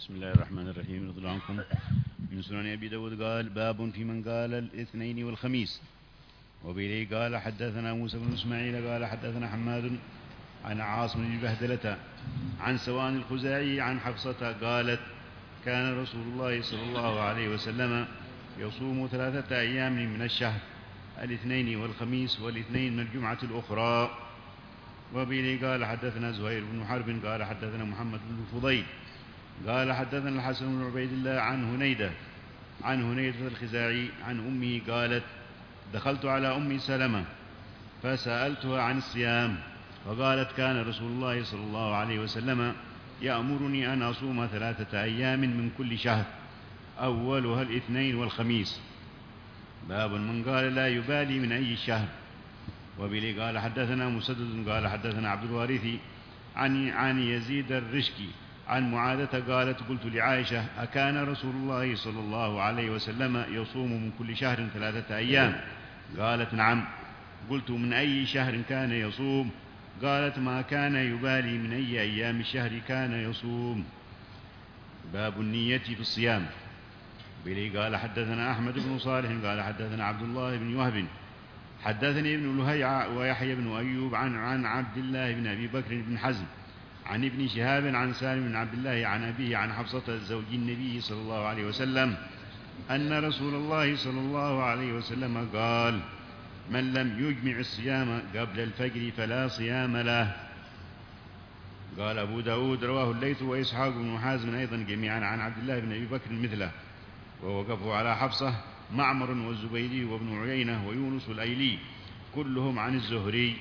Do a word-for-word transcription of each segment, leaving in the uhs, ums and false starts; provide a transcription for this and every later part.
بسم الله الرحمن الرحيم. رضي الله عنكم. من سنن أبي داود قال: باب في من قال الاثنين والخميس. وبه قال: حدثنا موسى بن إسماعيل قال: حدثنا حماد عن عاصم بن بهدلة عن سوان الخزاعي عن حفصة قالت: كان رسول الله صلى الله عليه وسلم يصوم ثلاثة أيام من الشهر، الاثنين والخميس والاثنين من الجمعة الأخرى. وبه قال: حدثنا زهير بن حرب قال: حدثنا محمد بن الفضيل قال: حدثنا الحسن بن عبيد الله عن هنيدة عن هنيدة الخزاعي عن أمه قالت: دخلت على أم سلمة فسألتها عن الصيام، فقالت: كان رسول الله صلى الله عليه وسلم يأمرني أن أصوم ثلاثة أيام من كل شهر، أولها الاثنين والخميس. باب من قال لا يبالي من أي شهر. وبه قال: حدثنا مسدد قال: حدثنا عبد الوارث عن عن يزيد الرشكي عن معاذة قالت: قلت لعائشة: أكان رسول الله صلى الله عليه وسلم يصوم من كل شهر ثلاثة أيام؟ قالت: نعم. قلت: من أي شهر كان يصوم؟ قالت: ما كان يبالي من أي أيام الشهر كان يصوم. باب النية في الصيام. بلي قال: حدثنا أحمد بن صالح قال: حدثنا عبد الله بن وهب حدثني ابن لهيعة ويحيى بن أيوب عن عن عبد الله بن أبي بكر بن حزم عن ابن شهاب عن سالم بن عبد الله عن أبيه عن حفصة زوج النبي صلى الله عليه وسلم أن رسول الله صلى الله عليه وسلم قال: من لم يجمع الصيام قبل الفجر فلا صيام له. قال أبو داود: رواه الليث وإسحاق بن حازم أيضا جميعا عن عبد الله بن أبي بكر مثله، ووقفوا على حفصة معمر والزبيدي وابن عيينة ويونس الأيلي كلهم عن الزهري.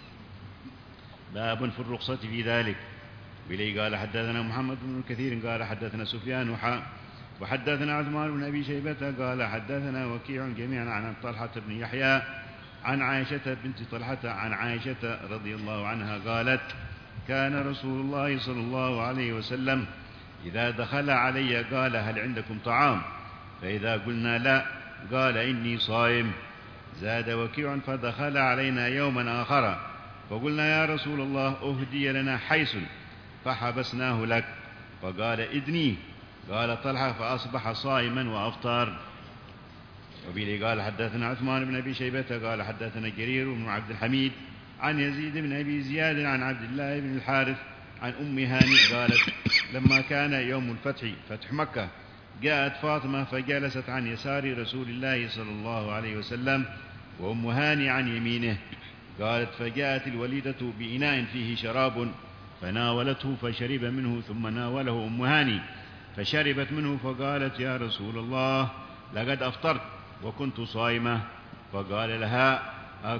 باب في الرخصة في ذلك. بلي قال: حدثنا محمد بن كثير قال: حدثنا سفيان وحا وحدثنا عثمان بن أبي شيبة قال: حدثنا وكيع جميعا عن طلحة بن يحيى عن عائشة بنت طلحة عن عائشة رضي الله عنها قالت: كان رسول الله صلى الله عليه وسلم إذا دخل علي قال: هل عندكم طعام؟ فإذا قلنا لا قال: إني صائم. زاد وكيع: فدخل علينا يوما آخر فقلنا: يا رسول الله أهدي لنا حيث فحبسناه لك، فقال: إذني. قال طلحة: فأصبح صائما وأفطر. وبه قال: حدثنا عثمان بن أبي شيبة قال: حدثنا جرير بن عبد الحميد عن يزيد بن أبي زياد عن عبد الله بن الحارث عن أم هاني قالت: لما كان يوم الفتح فتح مكة جاءت فاطمة فجلست عن يسار رسول الله صلى الله عليه وسلم وأم هاني عن يمينه. قالت: فجاءت الوليدة بإناء فيه شراب فناولته فشرب منه، ثم ناوله أم هاني فشربت منه، فقالت: يا رسول الله لقد أفطرت وكنت صائمة. فقال لها: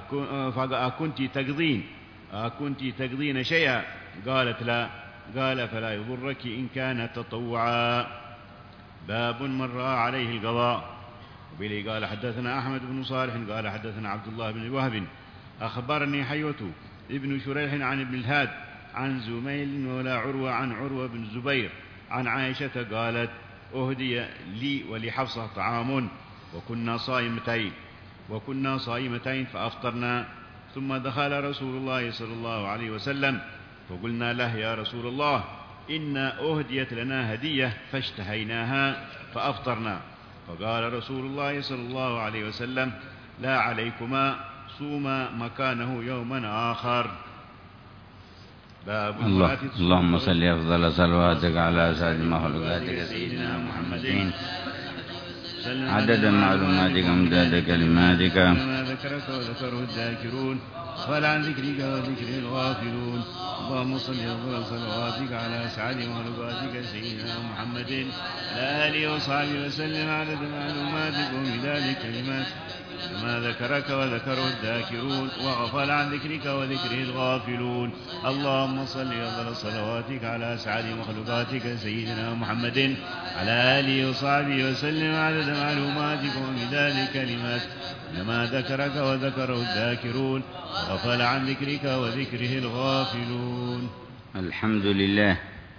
أكنت تقضين أكنت تقضين شيئا؟ قالت: لا. قال: فلا يضرك إن كان تطوعا. باب من رأى عليه القضاء. وبه قال: حدثنا أحمد بن صالح قال: حدثنا عبد الله بن وهب أخبرني حيوة ابن شريح عن ابن الهاد عن زميل ولا عروة عن عروة بن الزبير عن عائشة قالت: أهدي لي ولحفصة طعام وكنا صائمتين وكنا صائمتين فأفطرنا، ثم دخل رسول الله صلى الله عليه وسلم فقلنا له: يا رسول الله إنا أهديت لنا هدية فاشتهيناها فأفطرنا. فقال رسول الله صلى الله عليه وسلم: لا عليكما، صوما مكانه يوما آخر. باب الله اللهم صل أفضل صلواتك على سيد مخلوقاتك سيدنا محمد عدد معلوماتك ومداد كلماتك. ما ذكرك وذكره الذاكرون ولا عن ذكرك وذكره الغافلون. اللهم صل أفضل صلواتك على أسعد مخلوقاتك سيدنا محمد على آله وصحبه وسلم عدد معلوماتك ومداد كلماتك. ما ذكرك وذكره الذاكرون وغفل عن ذكرك وذكره الغافلون. اللهم صل أفضل صلواتك على أسعد مخلوقاتك سيدنا محمد على آله وصحبه وسلم عدد معلوماتك ومداد كلماتك. ما ذكرك وذكره الذاكرون وغفل عن ذكرك وذكره الغافلون. الحمد لله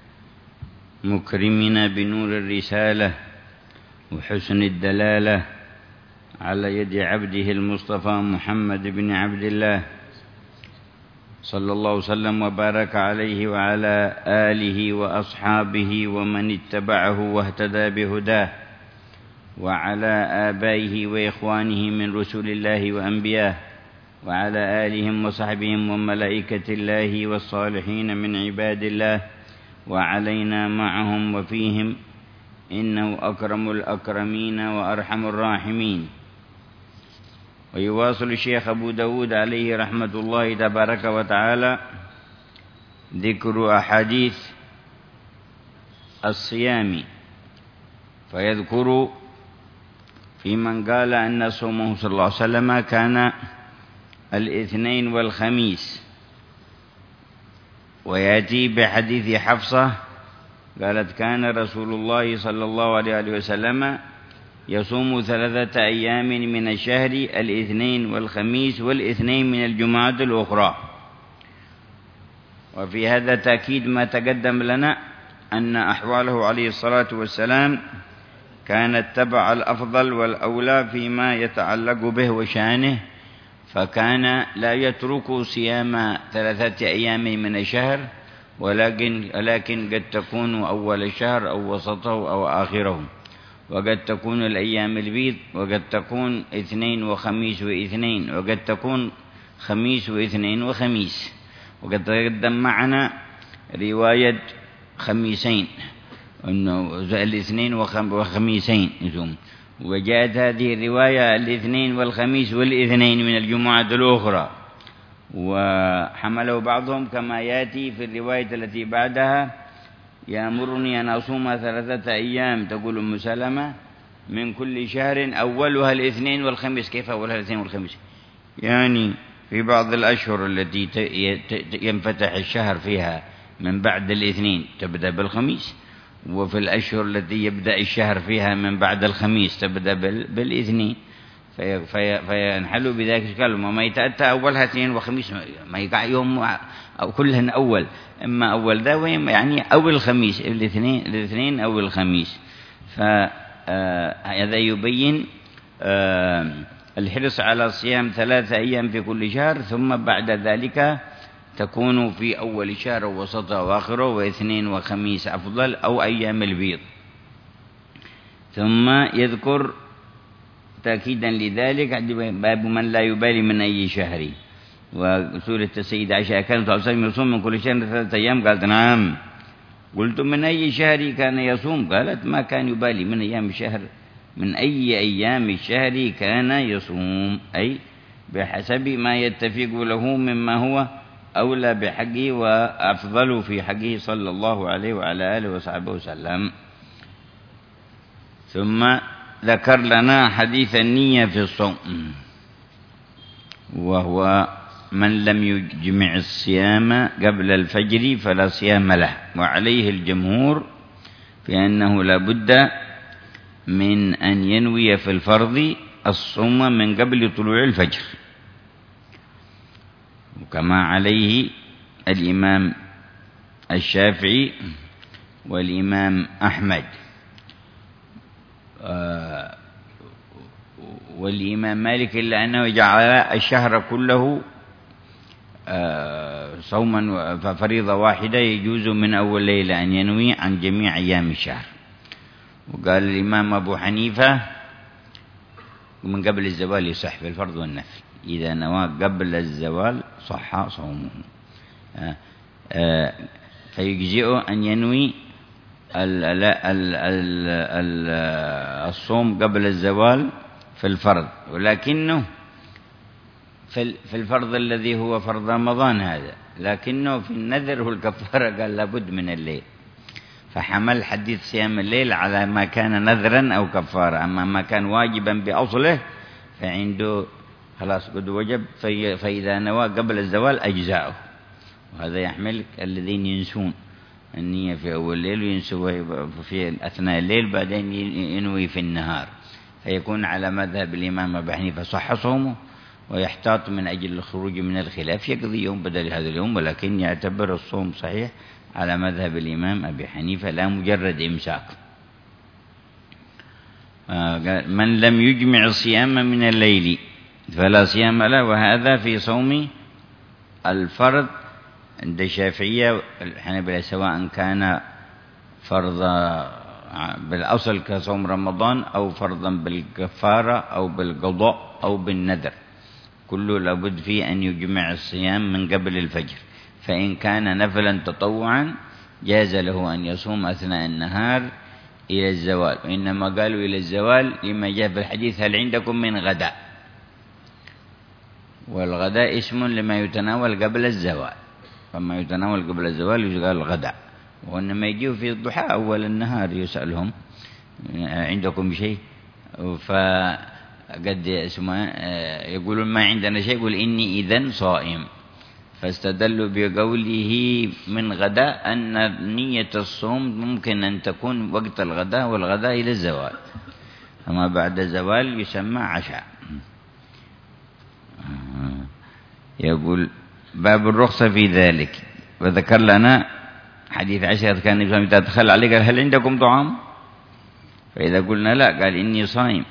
مكرمنا بنور الرسالة وحسن الدلالة على يد عبده المصطفى محمد بن عبد الله صلى الله وسلم وبارك عليه وعلى آله وأصحابه ومن اتبعه واهتدى بهداه وعلى آبائه وإخوانه من رسل الله وأنبياه وعلى آلهم وصحبهم وملائكة الله والصالحين من عباد الله وعلينا معهم وفيهم إنه أكرم الأكرمين وأرحم الراحمين. ويواصل الشيخ أبو داود عليه رحمة الله تبارك وتعالى ذكر أحاديث الصيام، فيذكر في من قال أن صومه صلى الله عليه وسلم كان الاثنين والخميس، ويأتي بحديث حفصة قالت كان رسول الله صلى الله عليه وسلم يصوم ثلاثة أيام من الشهر الاثنين والخميس والاثنين من الجمعة الأخرى. وفي هذا تأكيد ما تقدم لنا أن أحواله عليه الصلاة والسلام كانت تبع الأفضل والأولى فيما يتعلق به وشأنه، فكان لا يترك صيام ثلاثة أيام من الشهر، ولكن, ولكن قد تكون أول الشهر أو وسطه أو آخره، وقد تكون الأيام البيض، وقد تكون اثنين وخميس واثنين، وقد تكون خميس واثنين وخميس. وقد تقدم معنا رواية خميسين أنه الاثنين وخميسين يزوم، وجاءت هذه الرواية الاثنين والخميس والاثنين من الجمعة الأخرى، وحمله بعضهم كما يأتي في الرواية التي بعدها يأمرني أن أصوم ثلاثة أيام تقول أم سلمة من كل شهر أولها الاثنين والخميس. كيف أولها الاثنين والخميس؟ يعني في بعض الأشهر التي ينفتح الشهر فيها من بعد الاثنين تبدأ بالخميس، وفي الأشهر التي يبدأ الشهر فيها من بعد الخميس تبدأ بالاثنين، في في فينحل بذلك الكلمة ما يتأتى أولها اثنين وخميس، ما يقع يوم أو كلهن أول، إما أول ذا يعني أو الخميس، الاثنين الاثنين أو الخميس. فهذا يبين الحرص على صيام ثلاثة أيام في كل شهر، ثم بعد ذلك تكون في أول شهر ووسطه وآخره، واثنين وخميس أفضل أو أيام البيض. ثم يذكر تأكيدا لذلك باب من لا يبالي من أي شهر. وسورة السيدة عائشة كانت صلى الله عليه وسلم يصوم من كل شهر ثلاثة أيام؟ قالت نعم. قلت من أي شهر كان يصوم؟ قالت ما كان يبالي من أيام الشهر، من أي أيام الشهر كان يصوم، أي بحسب ما يتفق له مما هو أولى بحقه وأفضل في حقه صلى الله عليه وعلى آله وصحبه وسلم. ثم ذكر لنا حديث النية في الصوم، وهو من لم يجمع الصيام قبل الفجر فلا صيام له، وعليه الجمهور في أنه لا بد من أن ينوي في الفرض الصوم من قبل طلوع الفجر، وكما عليه الإمام الشافعي والإمام أحمد والإمام مالك، إلا أنه جعل الشهر كله صوما ففريضة واحدة يجوز من أول ليلة أن ينوي عن جميع أيام الشهر. وقال الإمام أبو حنيفة من قبل الزوال يصح في الفرض والنفل، إذا نوى قبل الزوال صح صومه. فيجزئه أن ينوي الصوم قبل الزوال في الفرض، ولكنه في الفرض الذي هو فرض رمضان هذا، لكنه في النذر والكفارة قال لابد من الليل، فحمل حديث صيام الليل على ما كان نذرا أو كفارة. أما ما كان واجبا بأصله فعنده خلاص قد وجب، فإذا نوى قبل الزوال أجزاؤه. وهذا يحمل الذين ينسون النية في أول الليل وينسوا في أثناء الليل، بعدين ينوي في النهار، فيكون على مذهب الإمام أبي حنيفة صح صومه، ويحتاط من أجل الخروج من الخلاف يقضي يوم بدل هذا اليوم، ولكن يعتبر الصوم صحيح على مذهب الإمام أبي حنيفة لا مجرد إمساك. من لم يجمع الصيام من الليل فلا صيام له، وهذا في صوم الفرض عند الشافعية الحنابلة سواء كان فرض بالأصل كصوم رمضان أو فرضا بالكفارة أو بالقضاء أو بالنذر، كله لابد فيه أن يجمع الصيام من قبل الفجر. فإن كان نفلا تطوعا جاز له أن يصوم أثناء النهار إلى الزوال، وإنما قالوا إلى الزوال لما جاء في الحديث هل عندكم من غداء، والغداء اسم لما يتناول قبل الزوال، فما يتناول قبل الزوال يقال غداء. وإنما يجيوا في الضحى أول النهار يسألهم عندكم شيء، فقد اسمه يقولون ما عندنا شيء، يقول إني إذن صائم، فاستدلوا بقوله من غداء أن نية الصوم ممكن أن تكون وقت الغداء، والغداء إلى الزوال، أما بعد الزوال يسمى عشاء. يقول باب الرخصة في ذلك، وذكر لنا حديث عائشة كان النبي صلى الله عليه وسلم دخل عليه قال هل عندكم طعام؟ فإذا قلنا لا قال إني صائم.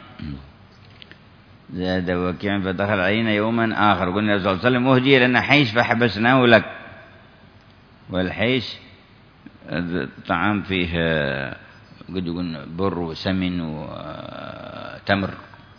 زاد وكيع فدخل علينا يوما آخر قلنا الرسول صلى الله عليه وسلم أهدي لنا حيش فحبسناه لك، والحيش طعام فيه قد يكون بر وسمن وتمر،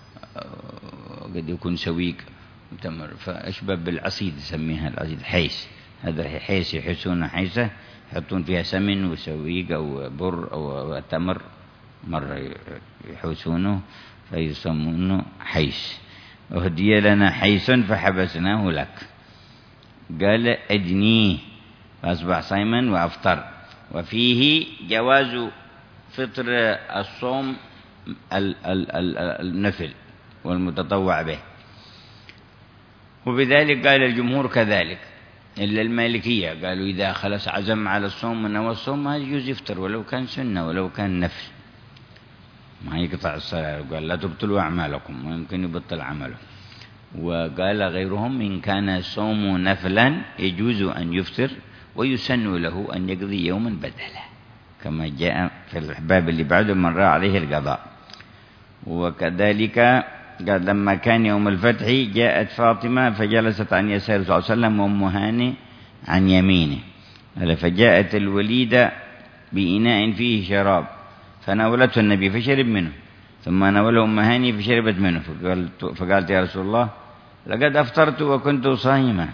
قد يكون سويق وتمر، فأشبه بالعصيد يسميها العصيد حيش. هذا حيش يحسون حيسة يحطون فيها سمن وسويق أو بر أو تمر، مرة يحوسونه فيسمونه حيش. أهدي لنا حيس فحبسناه لك، قال أدنيه فأصبح صائما وأفطر. وفيه جواز فطر الصوم النفل والمتطوع به، وبذلك قال الجمهور كذلك إلا المالكية، قالوا إذا خلص عزم على الصوم من أول الصوم ما يجوز يفطر ولو كان سنة ولو كان نفل، ما يقطع الصلاة، قال لا تبطلوا أعمالكم، ويمكن يبطل عمله. وقال غيرهم إن كان الصوم نفلا يجوز أن يفطر ويسن له أن يقضي يوما بدله، كما جاء في الباب اللي بعده من رأى عليه القضاء. وكذلك قال لما كان يوم الفتح جاءت فاطمة فجلست عن يسار صلى الله عليه وسلم وأم هاني عن يمينه، فجاءت الوليدة بإناء فيه شراب فناولته النبي فشرب منه، ثم ناوله أم هاني فشربت منه، فقالت, فقالت يا رسول الله لقد أفطرت وكنت صائمة.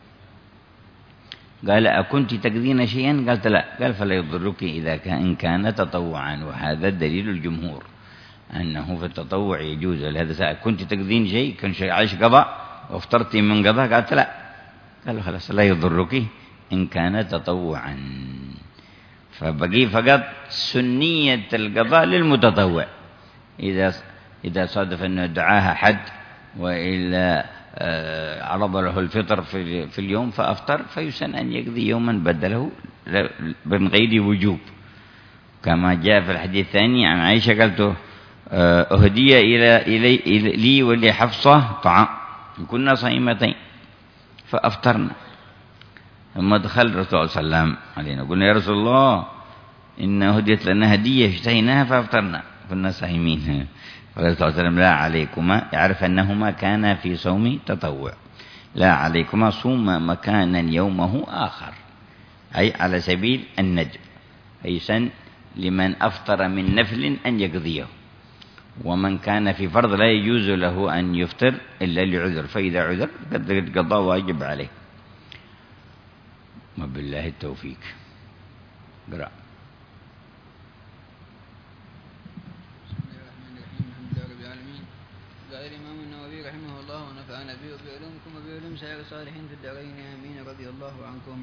قال أكنت تقضين شيئا؟ قالت لا. قال فلا يضرك إذا كان كان تطوعا، وهذا دليل الجمهور أنه في التطوع يجوز. لهذا سأل كنت تقضين شيء كان شيء عايش قضاء وافطرتي من قضاء؟ قالت لا. قال خلاص لا يضرك إن كان تطوعا. فبقي فقط سنية القضاء للمتطوع، إذا إذا صادف أنه دعاها حد وإلا عرض له الفطر في, في اليوم فأفطر فيسن أن يقضي يوما بدله من غير وجوب، كما جاء في الحديث الثاني عن عائشة قالت أهدي إلى إلي لي ولحفصة طعام كنا صائمتين فأفطرنا، ثم دخل الرسول صلى الله عليه وسلم علينا قلنا يا رسول الله إن هديت لنا هدية اشتهيناها فأفطرنا كنا صائمين. فقال صلى الله عليه وسلم لا عليكما، يعرف أنهما كان في صوم تطوع، لا عليكما صوم مكانا يومه آخر، أي على سبيل الندب، أي سن لمن أفطر من نفل أن يقضيه، ومن كان في فرض لا يجوز له أن يفطر إلا لعذر، فإذا عذر قد قضى واجب عليه. وبالله التوفيق. قرأ. قال الإمام النووي رحمه الله ونفعنا به وبعلومكم وبعلوم سائر الصالحين في الدارين آمين رضي الله عنكم.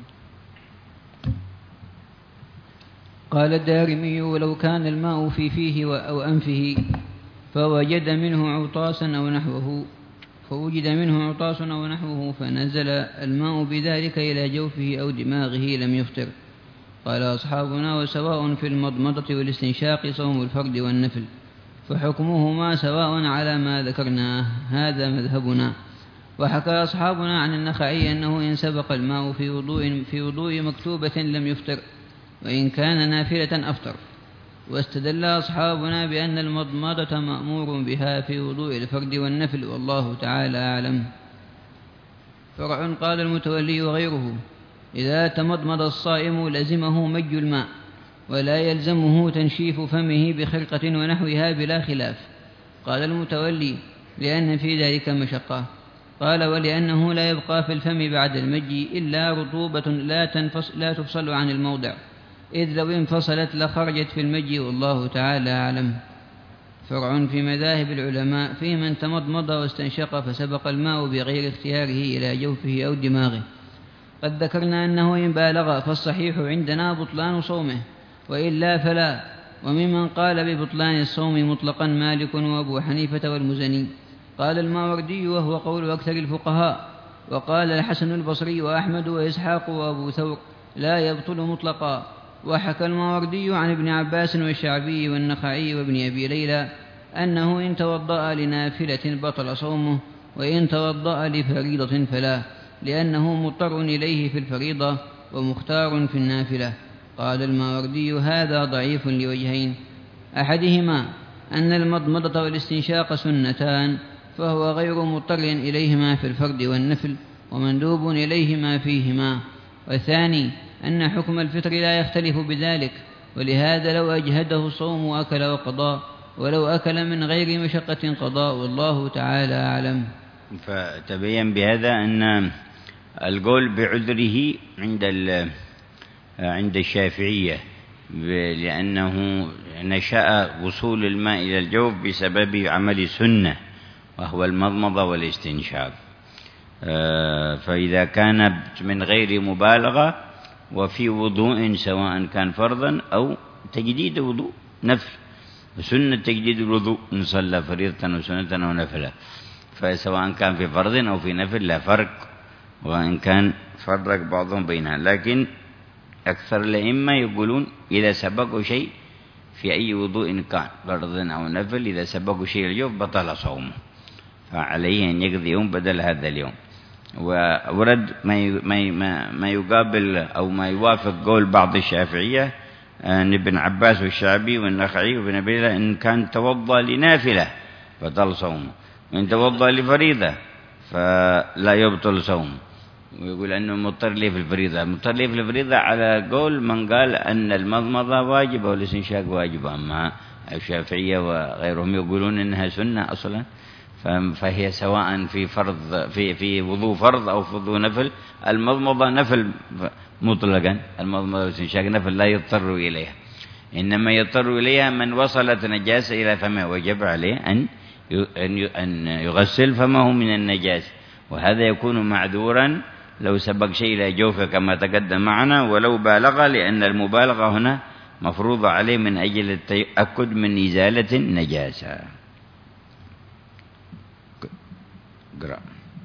قال الدارمي ولو كان الماء في فيه أو أنفه فوجد منه عطاسا أو نحوه فوجد منه عطاس أو نحوه فنزل الماء بذلك إلى جوفه أو دماغه لم يفطر. قال أصحابنا وسواء في المضمضة والاستنشاق صوم الفرد والنفل، فحكمهما سواء على ما ذكرناه، هذا مذهبنا. وحكى أصحابنا عن النخعي أنه إن سبق الماء في وضوء, في وضوء مكتوبة لم يفطر، وإن كان نافلة أفطر. واستدل أصحابنا بأن المضمضة مأمور بها في وضوء الفرد والنفل، والله تعالى أعلم. فرع. قال المتولي وغيره: إذا تمضمض الصائم لزمه مج الماء، ولا يلزمه تنشيف فمه بخرقة ونحوها بلا خلاف. قال المتولي: لأن في ذلك مشقة. قال: ولأنه لا يبقى في الفم بعد المج إلا رطوبة لا, تنفصل لا تفصل عن الموضع، إذ لو انفصلت لخرجت في المج، والله تعالى أعلم. فرع في مذاهب العلماء في من تمضمض واستنشق فسبق الماء بغير اختياره إلى جوفه أو دماغه. قد ذكرنا أنه إن بالغ فالصحيح عندنا بطلان صومه، وإلا فلا. وممن قال ببطلان الصوم مطلقا مالك وأبو حنيفة والمزني. قال الماوردي وهو قول أكثر الفقهاء، وقال الحسن البصري وأحمد وإسحاق وأبو ثور: لا يبطل مطلقا. وحكى الماوردي عن ابن عباس والشعبي والنخعي وابن أبي ليلى أنه إن توضأ لنافلة بطل صومه، وإن توضأ لفريضة فلا، لأنه مضطر إليه في الفريضة ومختار في النافلة. قال الماوردي: هذا ضعيف لوجهين: أحدهما أن المضمضة والاستنشاق سنتان، فهو غير مضطر إليهما في الفرد والنفل، ومندوب إليهما فيهما. والثاني أن حكم الفطر لا يختلف بذلك، ولهذا لو أجهده الصوم أكل وقضاء، ولو أكل من غير مشقة قضاء، والله تعالى أعلم. فتبين بهذا أن القول بعذره عند عند الشافعية، لأنه نشأ وصول الماء إلى الجوف بسبب عمل سنة وهو المضمضة والاستنشاق. فإذا كان من غير مبالغة وفي وضوء سواء كان فرضا أو تجديد وضوء نفل، سنة تجديد الوضوء إن صلى فريضة وسنة ونفلة، فسواء كان في فرض أو في نفل لا فرق، وإن كان فرق بعضهم بينها. لكن أكثر الأئمة يقولون إذا سبقوا شيء في أي وضوء كان فرض أو نفل، إذا سبقوا شيء اليوم بطل صومه، فعليه أن يقضي يوم بدل هذا اليوم. وورد ما ما يقابل أو ما يوافق قول بعض الشافعية أن ابن عباس والشعبي والنخعي وابن أبي ليلى إن كان توضأ لنافلة بطل صومه، وإن توضأ لفريضة فلا يبطل صومه. ويقول أنه مضطر ليه في الفريضة، مضطر ليه في الفريضة على قول من قال أن المضمضة واجبة والاستنشاق واجبة، أما الشافعية وغيرهم يقولون إنها سنة أصلا، فهي سواء في فرض في في وضوء فرض أو في وضوء نفل. المضمضة نفل مطلقا، المضمضة والاستنشاق نفل لا يضطر إليها، إنما يضطر إليها من وصلت نجاسة إلى فمه، وجب عليه أن أن يغسل فمه من النجاسة، وهذا يكون معذورا لو سبق شيء إلى جوفه كما تقدم معنا، ولو بالغ، لأن المبالغة هنا مفروضة عليه من أجل التأكد من إزالة النجاسة. قرأ.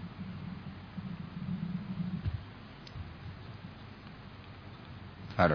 فرع.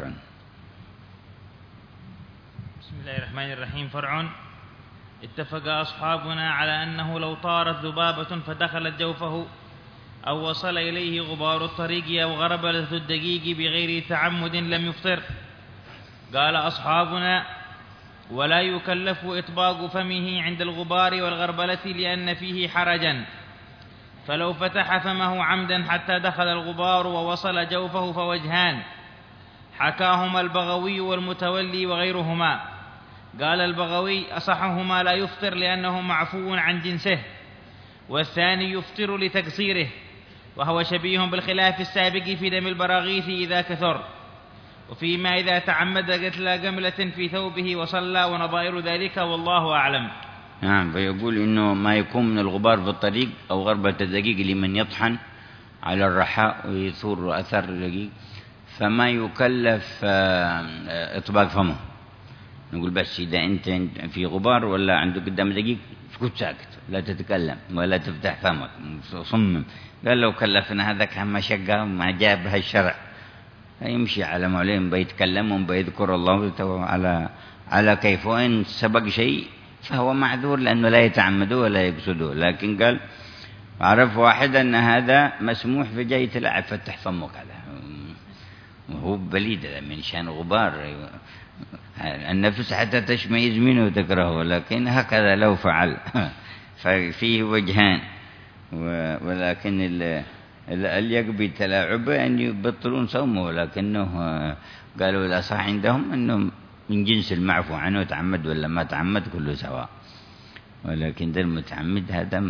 بسم الله الرحمن الرحيم. فرع. اتفق أصحابنا على أنه لو طارت ذبابة فدخلت جوفه أو وصل إليه غبار الطريق أو غربلة الدقيق بغير تعمد لم يفطر. قال أصحابنا: ولا يكلف إطباق فمه عند الغبار والغربلة لأن فيه حرجا، فلو فتح فمه عمدا حتى دخل الغبار ووصل جوفه فوجهان، حكاهما البغوي والمتولي وغيرهما. قال البغوي: أصحهما لا يفطر لأنه معفو عن جنسه، والثاني يفطر لتقصيره، وهو شبيه بالخلاف السابق في دم البراغيث إذا كثر، وفيما إذا تعمد قتل جملة في ثوبه وصلى ونظائر ذلك، والله أعلم. نعم. فيقول إنه ما يكون من الغبار في الطريق أو غربة الدقيق لمن يطحن على الرحاء ويثور أثر الدقيق، فما يكلف إطباق فمه. نقول بس إذا أنت في غبار ولا عندك قدام دقيق اسكت ساكت، لا تتكلم ولا تفتح فمك، صمم. قال لو كلفنا هذا كان مشقة ما جابها الشرع، يمشي على معلم بيتكلم وبيذكر الله على على كيف، وإن سبق شيء فهو معذور لأنه لا يتعمده ولا يقصده. لكن قال عرف واحد أن هذا مسموح في جاي تلعب فتح فمك، هذا وهو بليد من شان غبار النفس حتى تشمئز منه وتكرهه، لكن هكذا لو فعل ففيه وجهان. ولكن الأليق بتلاعبه أن يبطلون صومه، لكنه قالوا الأصح عندهم أنه من جنس المعفو عنه، تعمد ولا ما تعمد كله سواء، ولكن ده المتعمد هذا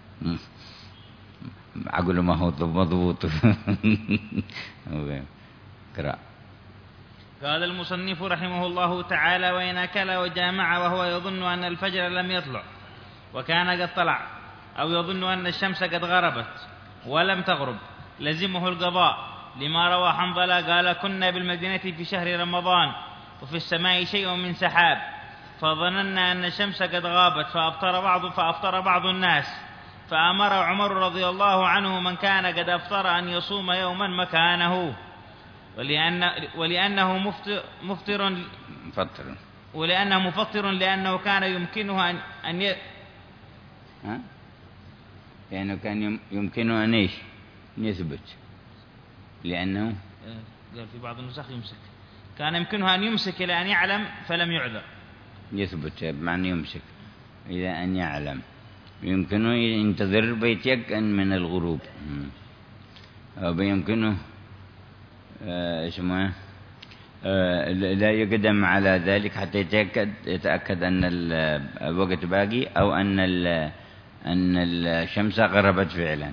عقله ما هو مضبوط. قرأ. قال المصنف رحمه الله تعالى: وإن أكل وجامع وهو يظن أن الفجر لم يطلع وكان قد طلع، أو يظن أن الشمس قد غربت ولم تغرب، لزمه القضاء، لما روى حنظلة قال: كنا بالمدينة في شهر رمضان وفي السماء شيء من سحاب، فظننا أن الشمس قد غابت فأفطر بعض فأفطر بعض الناس، فأمر عمر رضي الله عنه من كان قد أفطر أن يصوم يوما مكانه، ولأن ولأنه مفطر, مفطر مفطر ولأنه مفطر لأنه كان يمكنه أن أن ي... ها؟ لأنه كان يمكنه أن إيش؟ يثبت، لأنه قال في بعض النسخ يمسك، كان يمكنه أن يمسك إلى أن يعلم فلم يعذر. يثبت بمعنى يمسك إلى أن يعلم، يمكنه ينتظر بيتيقن من الغروب، أو بيمكنه آه اسمه آه لا يقدم على ذلك حتى يتأكد يتأكد أن الوقت باقي، أو أن أن الشمس غربت فعلا.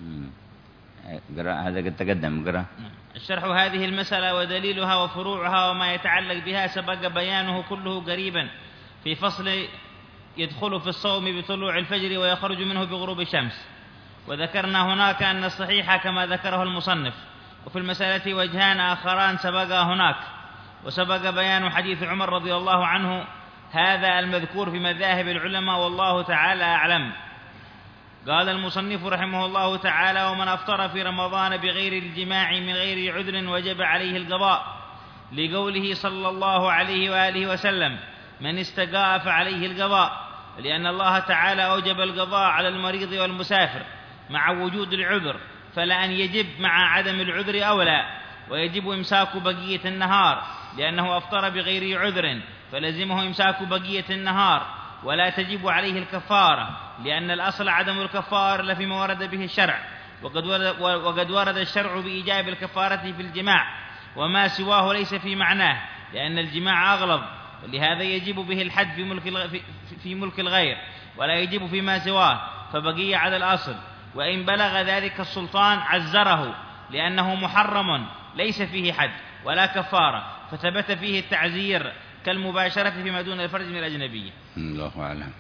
قرأ هذا قد تقدم. قرأ. الشرح هذه المسألة ودليلها وفروعها وما يتعلق بها سبق بيانه كله قريبا في فصل يدخل في الصوم بطلوع الفجر ويخرج منه بغروب الشمس، وذكرنا هناك أن الصحيح كما ذكره المصنف، وفي المسألة وجهان آخران سبقا هناك، وسبق بيان حديث عمر رضي الله عنه هذا المذكور في مذاهب العلماء، والله تعالى أعلم. قال المصنف رحمه الله تعالى: ومن أفطر في رمضان بغير الجماع من غير عذر وجب عليه القضاء، لقوله صلى الله عليه وآله وسلم: من استقاء فعليه القضاء، لأن الله تعالى أوجب القضاء على المريض والمسافر مع وجود العذر، فلأن يجب مع عدم العذر أولى، ويجب إمساك بقية النهار لأنه أفطر بغير عذر، فلزمه إمساك بقية النهار، ولا تجب عليه الكفارة، لأن الأصل عدم الكفارة فيما ورد به الشرع، وقد ورد, وقد ورد الشرع بإيجاب الكفارة في الجماع، وما سواه ليس في معناه، لأن الجماع أغلظ، ولهذا يجب به الحد في ملك, في ملك الغير، ولا يجب فيما سواه، فبقي على الأصل. وإن بلغ ذلك السلطان عزره، لأنه محرم ليس فيه حد ولا كفارة، فثبت فيه التعزير كالمباشرة فيما دون الفرج من الأجنبية. الله أعلم.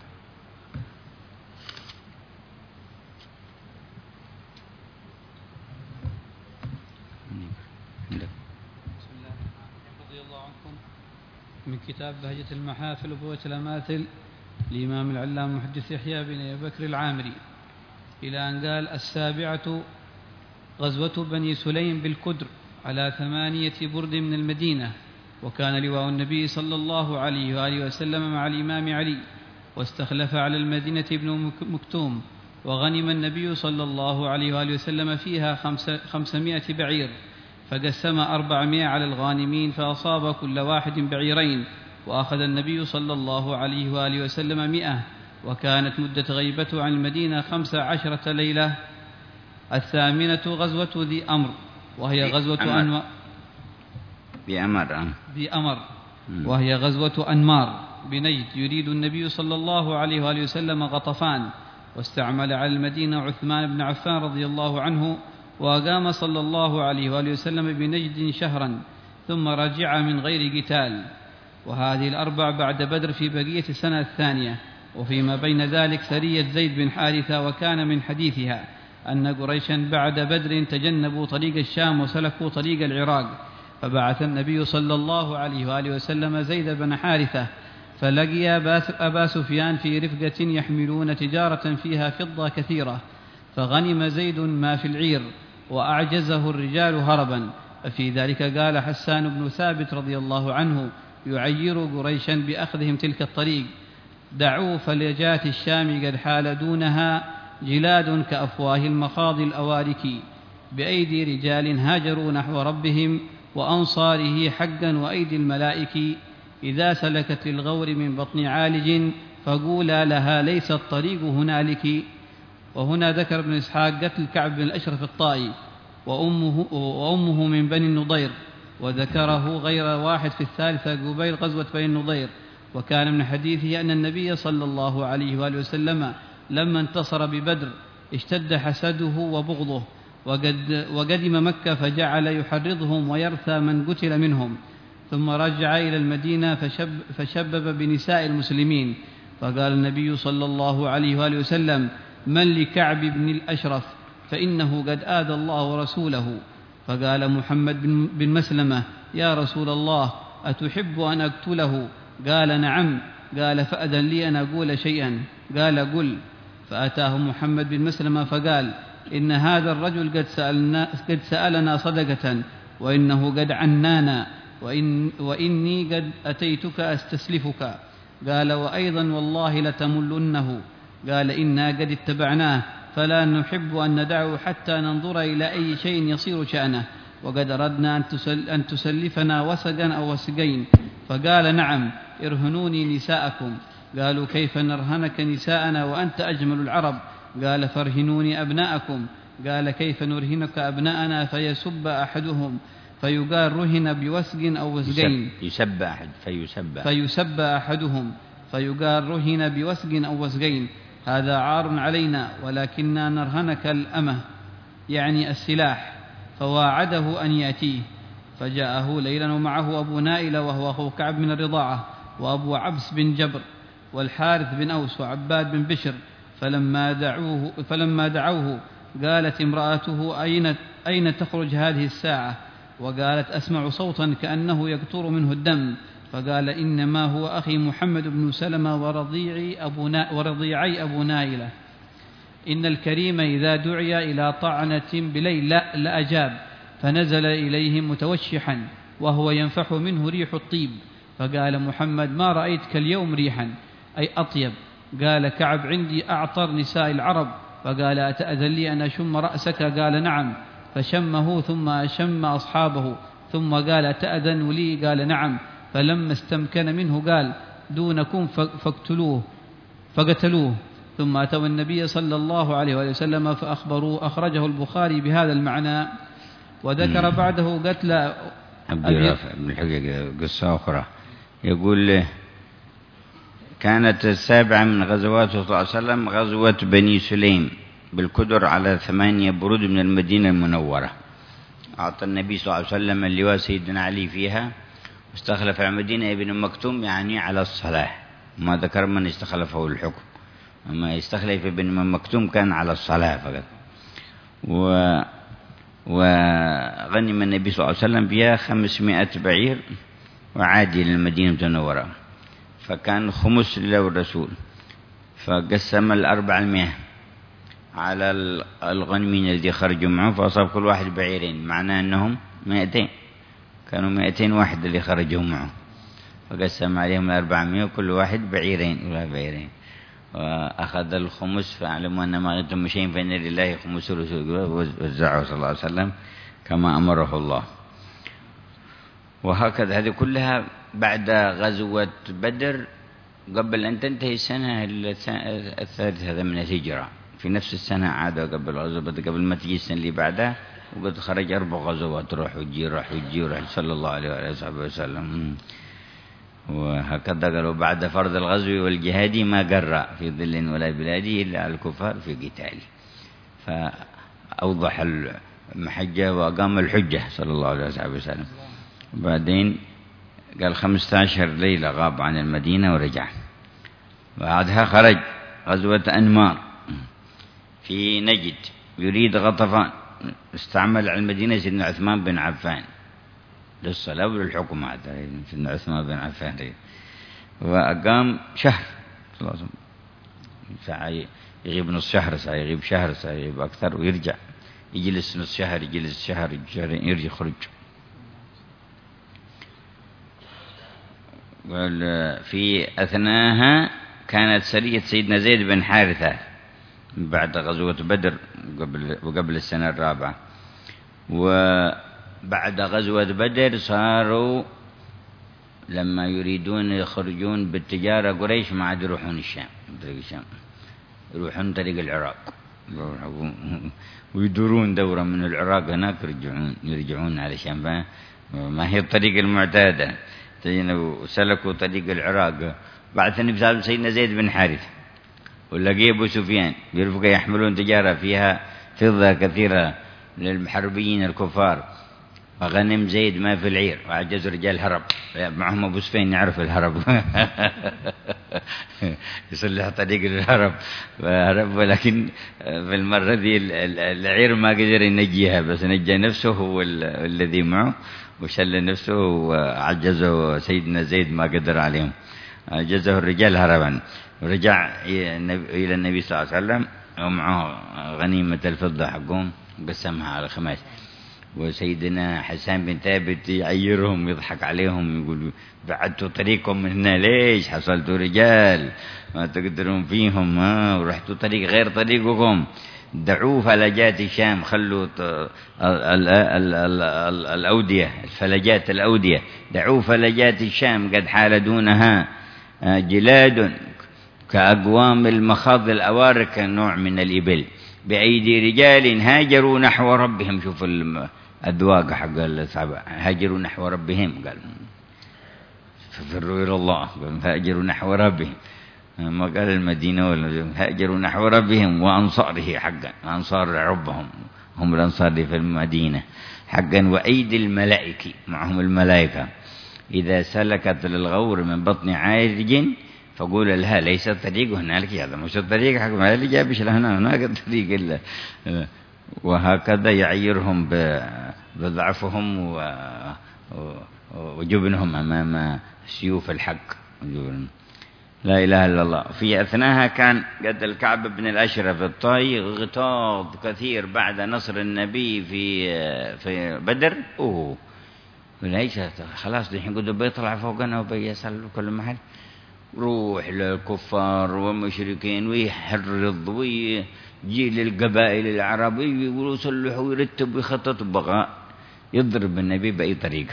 بسم الله رضي الله عنكم. من كتاب بهجة المحافل وبوة الأماثل لإمام العلام محدث يحيى بن أبي بكر العامري، إلى أن قال: السابعة غزوة بني سليم بالكدر على ثمانية برد من المدينة، وكان لواء النبي صلى الله عليه وآله وسلم مع الإمام علي، واستخلف على المدينة ابن مكتوم، وغنم النبي صلى الله عليه وآله وسلم فيها خمس خمسمائة بعير، فقسم أربعمائة على الغانمين، فأصاب كل واحد بعيرين، وأخذ النبي صلى الله عليه وآله وسلم مئة، وكانت مدة غيبته عن المدينة خمس عشرة ليلة. الثامنة غزوة ذي أمر، وهي غزوة أنمار بأمر بأمر وهي غزوة أنمار بنجد، يريد النبي صلى الله عليه وآله وسلم غطفان، واستعمل على المدينة عثمان بن عفان رضي الله عنه، وأقام صلى الله عليه وآله وسلم بنجد شهرا، ثم رجع من غير قتال. وهذه الأربع بعد بدر في بقية السنة الثانية. وفيما بين ذلك سرية زيد بن حارثة، وكان من حديثها أن قريشا بعد بدر تجنبوا طريق الشام وسلكوا طريق العراق، فبعث النبي صلى الله عليه وآله وسلم زيد بن حارثة، فلقي أبا سفيان في رفقة يحملون تجارة فيها فضة كثيرة، فغنم زيد ما في العير، وأعجزه الرجال هربا. ففي ذلك قال حسان بن ثابت رضي الله عنه يعير قريشا بأخذهم تلك الطريق: دعوا فلجات الشام قد حال دونها جلاد كأفواه المخاض الأوارك، بأيدي رجال هاجروا نحو ربهم وأنصاره حقا وأيدي الملائك، إذا سلكت الغور من بطن عالج فقولا لها ليس الطريق هنالك. وهنا ذكر ابن إسحاق قتل كعب بن الأشرف الطائي وأمه, وأمه من بني النضير، وذكره غير واحد في الثالثة قبيل غزوة بني النضير. وكان من حديثه أن النبي صلى الله عليه وآله وسلم لما انتصر ببدر اشتد حسده وبغضه، وقد وقدم مكة فجعل يحرضهم ويرثى من قتل منهم، ثم رجع إلى المدينة فشب فشبب بنساء المسلمين، فقال النبي صلى الله عليه وآله وسلم: من لكعب بن الأشرف فإنه قد آذى الله ورسوله. فقال محمد بن مسلمة: يا رسول الله أتحب أن أقتله؟ قال: نعم. قال: فأذن لي أن أقول شيئا. قال: قل. فأتاه محمد بن مسلمة فقال: إن هذا الرجل قد سألنا, قد سألنا صدقة، وإنه قد عنانا، وإن وإني قد أتيتك أستسلفك. قال: وأيضا والله لتملنه. قال: إنا قد اتبعناه، فلا نحب أن ندعه حتى ننظر إلى أي شيء يصير شأنه، وقد أردنا أن, تسل أن تسلفنا وسقا أو وسقين. فقال: نعم، ارهنوني نساءكم. قالوا: كيف نرهنك نساءنا وأنت أجمل العرب؟ قال: فارهنوني أبناءكم. قال: كيف نرهنك أبناءنا؟ فيسب أحدهم فيقال رهن بوسق أو وسقين. يسب أحد فيسب فيسب أحدهم فيقال رهن بوسق أو وسقين. هذا عار علينا، ولكننا نرهنك الأمة، يعني السلاح. فواعده أن يأتيه، فجاءه ليلا ومعه أبو نائلة وهو أخو كعب من الرضاعة، وأبو عبس بن جبر، والحارث بن أوس، وعباد بن بشر. فلما دعوه, فلما دعوه قالت امرأته: أين, أين تخرج هذه الساعة؟ وقالت: أسمع صوتا كأنه يقطر منه الدم. فقال: إنما هو أخي محمد بن سلمة ورضيعي أبو, نا ورضيعي أبو نائلة. إن الكريم إذا دعي إلى طعنة بليل لأجاب، فنزل إليهم متوشحا وهو ينفح منه ريح الطيب. فقال محمد: ما رأيتك اليوم ريحا، أي أطيب. قال كعب: عندي أعطر نساء العرب. فقال: أتأذن لي أن أشم رأسك؟ قال: نعم. فشمه ثم أشم أصحابه، ثم قال: أتأذن لي؟ قال: نعم. فلما استمكن منه قال: دونكم فاقتلوه فقتلوه. ثم أتوا النبي صلى الله عليه وسلم فأخبروه. أخرجه البخاري بهذا المعنى. وذكر بعده قتل عبد الرافع بن الحجاج. قصة أخرى يقول: كانت السابعة من غزواته صلى الله عليه وسلم غزوة بني سليم بالكدر على ثمانية برود من المدينة المنورة. أعطى النبي صلى الله عليه وسلم اللواء سيدنا علي فيها، واستخلف المدينة ابن مكتوم يعني على الصلاة. ما ذكر من استخلفه الحكم، أما يستخلف ابن مكتوم كان على الصلاة فقط. و وغنم النبي صلى الله عليه وسلم بها خمسمائة بعير وعادي للمدينة المنورة، فكان خمس له الرسول، فقسم الأربعمائة على الغنمين الذي خرجوا معه، فأصاب كل واحد بعيرين، معناه أنهم مائتين، كانوا مائتين واحد اللي خرجوا معه، فقسم عليهم الأربعمائة وكل واحد بعيرين ولا بعيرين. وأخذ الخمس، فاعلموا أن ما غنمتم من شيء فإن لله خمس رسوله، وزعه صلى الله عليه وسلم كما أمره الله. وهكذا هذه كلها بعد غزوة بدر قبل أن تنتهي السنة الثالثة من الهجرة. في نفس السنة عاد قبل غزوة بدر، قبل ما تجي السنة اللي بعدها، وقد خرج أربع غزوات، روح وجي روح وجي روح صلى الله عليه وآله وسلم. وهكذا قالوا: بعد فرض الغزو والجهاد ما قرى في ظل ولا بلادي إلا على الكفار في قتاله. فأوضح المحجة وأقام الحجة صلى الله عليه وسلم. وبعدين قال خمسة عشر ليلة غاب عن المدينة ورجع. بعدها خرج غزوة أنمار في نجد يريد غطفان، استعمل على المدينة سيدنا عثمان بن عفان للصلاة وللحكم، هذا سيدنا عثمان بن عفان. وأقام شهر، ساعة يغيب نص شهر، ساعة يغيب شهر، ساعة يغيب أكثر، ويرجع يجلس نص شهر، يجلس شهر، يرجع يخرج. في أثناءها كانت سرية سيدنا زيد بن حارثة بعد غزوة بدر وقبل, وقبل السنة الرابعة. وبعد غزوة بدر صاروا لما يريدون يخرجون بالتجارة قريش ما عاد يروحون الشام، الشام يروحون طريق العراق، ويدورون دورة من العراق هناك يرجعون يرجعون علشان ما هي الطريقة المعتادة. سلكوا طريق العراق. بعث النبي سيدنا زيد بن حارثة ولقي أبو سفيان بيرفقوا يحملون تجارة فيها فضة كثيرة للمحاربين الكفار، فغنم زيد ما في العير وعجز رجال هرب معهم أبو سفيان يعرف الهرب يصلح طريق الهرب فهرب، ولكن في المرة دي العير ما قدر ينجيها، بس نجى نفسه هو الذي معه وشل نفسه وعجزه سيدنا زيد ما قدر عليهم، عجزه الرجال هربا. ورجع إلى النبي صلى الله عليه وسلم ومعه غنيمة الفضة حقهم قسمها على خمس. وسيدنا حسان بن ثابت يعيرهم يضحك عليهم يقول بعدتوا طريقكم من هنا ليش؟ حصلتوا رجال ما تقدرون فيهم ها ورحتوا طريق غير طريقكم، دعوا فلجات الشام، خلوا الأودية الفلجات الأودية، دعوا فلجات الشام قد حال دونها جلاد كأقوام المخاض الأوارك نوع من الإبل بأيدي رجال هاجروا نحو ربهم. شوف الأذواق حق الصحابة، هاجروا نحو ربهم، قال ففروا إلى الله، هاجروا نحو ربهم، ما قال المدينة ولا هاجروا نحو ربهم وأنصاره حقا، أنصار ربهم هم الأنصار في المدينة حقا. وأيدي الملائكة معهم الملائكة إذا سلكت للغور من بطن عارج فقول لها ليس الطريق هنالك، هذا مش الطريق حق ما اللي جابش لهنا، هناك الطريق إلا. وهكذا يعيرهم بضعفهم وجبنهم أمام سيوف الحق. لا إله إلا الله. في أثناءها كان قد الكعب بن الأشرف الطائي اغتاظ كثير بعد نصر النبي في في بدر. أوه وليس خلاص الحين قد بيطلع فوقنا وبيسال كل محل، روح للكفار والمشركين ويحرض ويجي للقبائل العربية ويصلح ويرتب ويخطط بغاء يضرب النبي بأي طريقة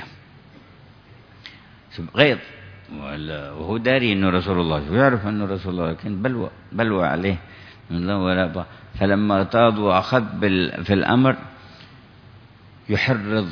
غيظ، وهو داري أنه رسول الله ويعرف أنه رسول الله، لكن بلوى بلوى عليه ولا. فلما اغتاظ وأخذ في الأمر يحرض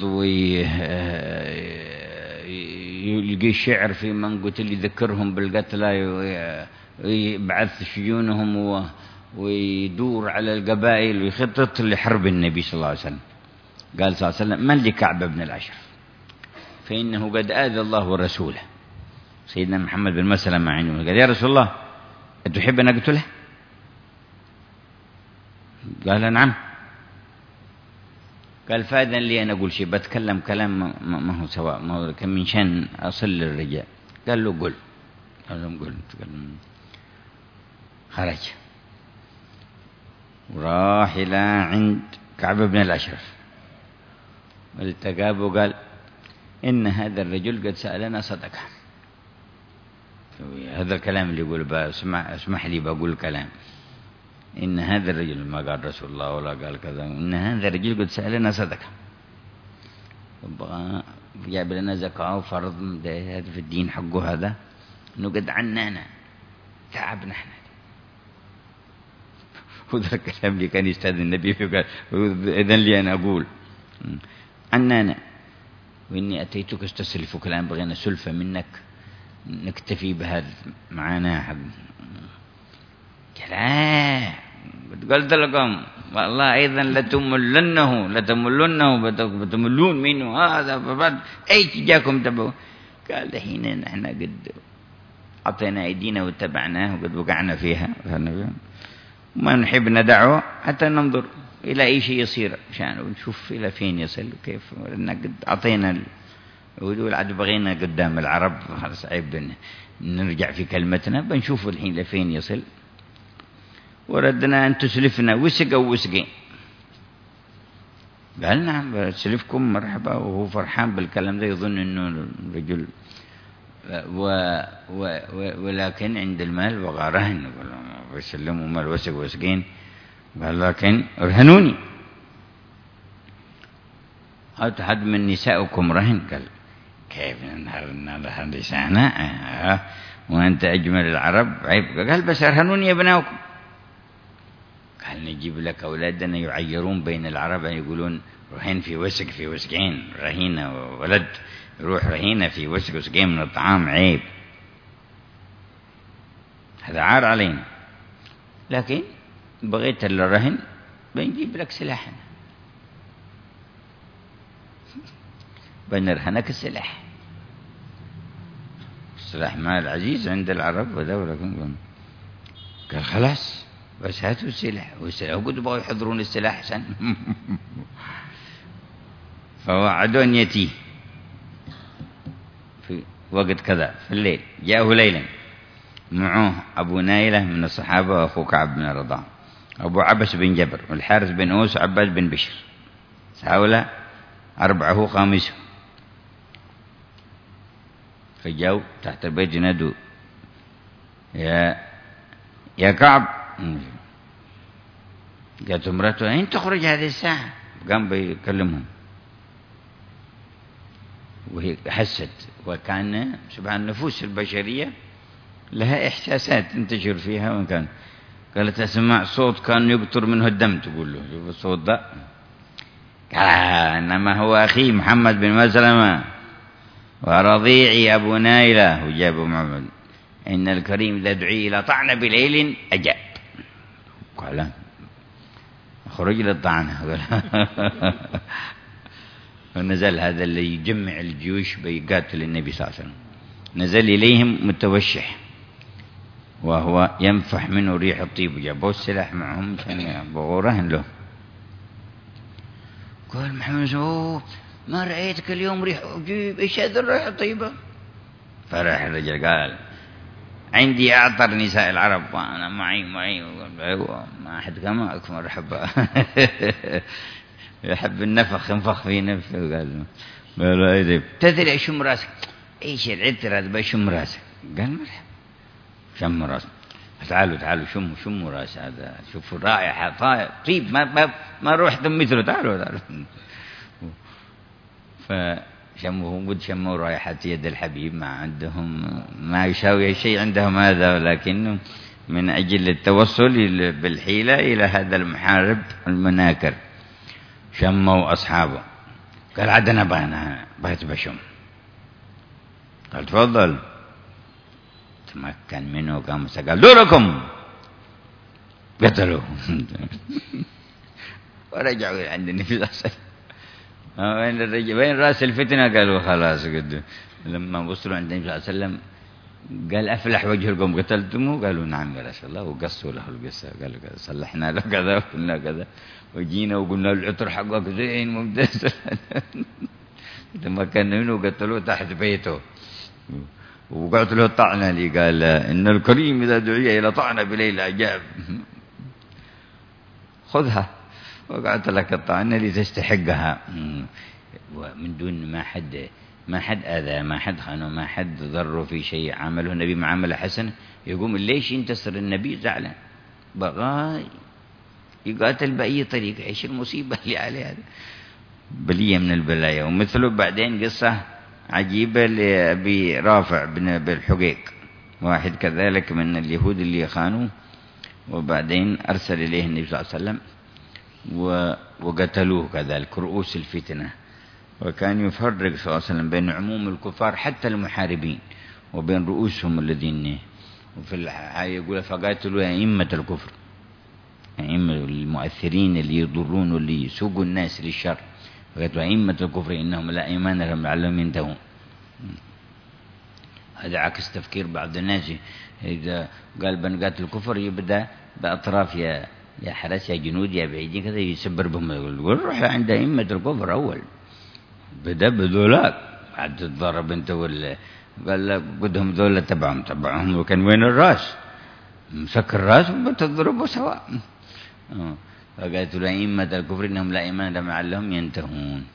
ويلقي الشعر في من قتل يذكرهم بالقتلى، ويبعث شيونهم ويدور على القبائل ويخطط لحرب النبي صلى الله عليه وسلم. قال صلى الله عليه وسلم من لكعب بن الأشرف فإنه قد آذى الله ورسوله. سيدنا محمد بن مسلمة عنه قال يا رسول الله أتحب أن أقتله؟ قال نعم. قال فاذن لي أن أقول شيء، بتكلم كلام ما هو سواء، ما هو كم من شان أصل للرجال. قال له قل. قال له قل. خرج وراح إلى عند كعب بن الأشرف والتقاب وقال إن هذا الرجل قد سألنا صدقة. هذا الكلام اللي يقول اسمح, اسمح لي بقول كلام، إن هذا الرجل ما قال رسول الله ولا قال كذا، إن هذا الرجل قد سألنا صدقة جاب لنا زكاة وفرض هذا في الدين حقه، هذا إنه قد عنانا تعبنا احنا. وذا الكلام اللي كان يستاذن النبي قال إذن لي أن أقول عنانا وإني أتيتك استسلف كلام بغينا سلفة منك نكتفي بهذا معانا حق. كلام قلت لكم والله أيضا لتملنه لتملنه بتملون منه هذا فبعد أي جاكم تبعوا. قال دحين نحن قد أعطينا أيدينا واتبعناه وقد وقعنا فيها وما نحب ندعه حتى ننظر إلى أي شيء يصير عشان ونشوف إلى فين يصل وكيف، لأن قد أعطينا ودول عاد بغينا قدام العرب خلاص عيب نرجع في كلمتنا، بنشوف الحين لفين يصل. وردنا أن تسلفنا وسق أو وسقين. قال نعم بسلفكم مرحبا، وهو فرحان بالكلام ده يظن أنه رجل و و ولكن عند المال بغى رهن ويسلموا مال وسق وسقين. قال لكن ارهنوني هات حد من نسائكم رهن. قال كيف نرهن نساءنا آه. وأنت أجمل العرب عيب. قال بس ارهنوني أبنائكم. هل نجيب لك أولادنا يعيرون بين العرب يقولون روحين في وسك في وسكين رهينة ولد يروح رهينة في وسك وسكين من الطعام عيب، هذا عار علينا. لكن بغيت الرهن بنجيب لك سلاحنا، بنرهنك السلاح. السلاح مال عزيز عند العرب ودولة. قال خلاص بس هاتوا السلاح، والسلاح قد بغوا يحضرون السلاح حسن. فوعدوا أن يتيه في وقت كذا في الليل. جاءه ليلا معه أبو نايلة من الصحابة وأخو كعب من الرضاعة، أبو عبس بن جبر والحارث بن أوس وعباد بن بشر، هؤلاء أربعة خامسه. فجاءوا تحت البيت ينادوا يا يا كعب. قالت امرأته أين تخرج هذه الساعة؟ قام بيكلمهم وهي حست. وكان سبحان النفوس البشرية لها إحساسات تنتشر فيها. وكان قالت أسمع صوت كان يقطر منه الدم، تقول له شوف الصوت ده. قال إنما هو أخي محمد بن مسلمة ورضيعي أبو نايلة. وجاب محمد إن الكريم إذا دعي إلى طعن بليل أجاب. قال خرج للطعنة. ونزل هذا اللي يجمع الجيوش بيقاتل النبي صلى الله عليه وسلم، نزل إليهم متوشح وهو ينفح منه ريح الطيب. جابوا السلاح معهم عشان يبغوا رهن له. قال محمد أوه ما رأيتك اليوم ريح عجيب، إيش هذا الريح الطيبة؟ فرح الرجل قال عندي أعطر نساء العرب وأنا معي معي. أيوة ما أحد كما أكمل حبة. يحب النفخ ينفخ في نفسه. قال له تدري أشم راسك؟ إيش العطر هذا بشم راسك؟ قال مرحبا شم راسك. تعالوا تعالوا شموا شموا راس هذا، شوفوا الرائحة طيب ما ما ما روحتم مثله. تعالوا تعالوا. فشموه قد شموا رائحة يد الحبيب. ما عندهم ما يساوي شيء عندهم هذا، ولكنه من أجل التوصل بالحيلة إلى هذا المحارب المناكر. شموا أصحابه. قال عدنا بانا بهت بشم. قال تفضل. تمكن منه قام قال دوركم. قتلوه. ورجعوا عند النبي صلى الله عليه وسلم. وين الرجل وين راس الفتنة؟ قالوا خلاص قد. لما وصلوا عند النبي صلى الله عليه وسلم قال أفلح وجه القوم قتلتموه؟ قالوا نعم يا رسول الله. وقصوا له القصة. قالوا صلحنا له كذا وقلنا كذا وجينا وقلنا العطر حقك زين ممتاز. لما كان منه قتلوه تحت بيته وقعت له الطعنة اللي قال إن الكريم إذا دعي إلى طعنة بليل أجاب. خذها وقعت لك الطعنة اللي تستحقها. ومن دون ما حد ما حد أذى ما حد خانه ما حد ضره في شيء. عمله النبي معاملة حسنة. يقوم ليش ينتصر النبي؟ زعلان بغى يقاتل بأي طريقة. إيش المصيبة اللي عليه هذا؟ بلية من البلايا. ومثله بعدين قصة عجيبة لأبي رافع بن بالحقيق، واحد كذلك من اليهود اللي خانوه، وبعدين أرسل إليه النبي صلى الله عليه وسلم وقتلوه كذلك رؤوس الفتنة. وكان يفرق صلى الله عليه وسلم بين عموم الكفار حتى المحاربين وبين رؤوسهم الذين وفي الحياة يقول فقاتلوا أئمة الكفر، أئمة المؤثرين اللي يضرون واللي يسوقوا الناس للشر. فقالوا أئمة الكفر إنهم لا إيمان لهم لعلهم ينتهون. هذا عكس تفكير بعض الناس. إذا قال بنقاتل الكفر يبدأ بأطراف يا يا حرس يا جنود يا بعيدين كذا يسبر بهم. يقول روح عند أئمة الكفر أول. بدأ بذولاك عاد تضرب أنت ولا قال لك قدهم ذولا تبعهم تبعهم. وكان وين الراس؟ مسك الراس وبتضربوا سواء. فقالت أئمة الكفر إنهم لا إيمان لهم لعلهم ينتهون.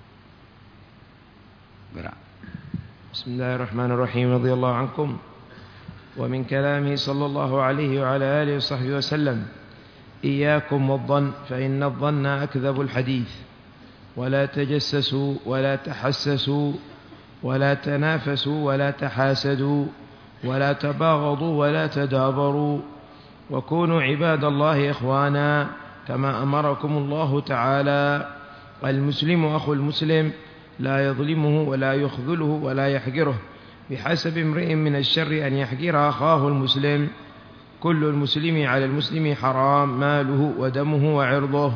قرأ. بسم الله الرحمن الرحيم. رضي الله عنكم. ومن كلامه صلى الله عليه وعلى آله وصحبه وسلم: إياكم والظن فإن الظن أكذب الحديث، ولا تجسسوا ولا تحسسوا ولا تنافسوا ولا تحاسدوا ولا تباغضوا ولا تدابروا، وكونوا عباد الله إخوانا كما أمركم الله تعالى. المسلم أخو المسلم لا يظلمه ولا يخذله ولا يحقره، بحسب امرئ من الشر أن يحقر أخاه المسلم. كل المسلم على المسلم حرام، ماله ودمه وعرضه.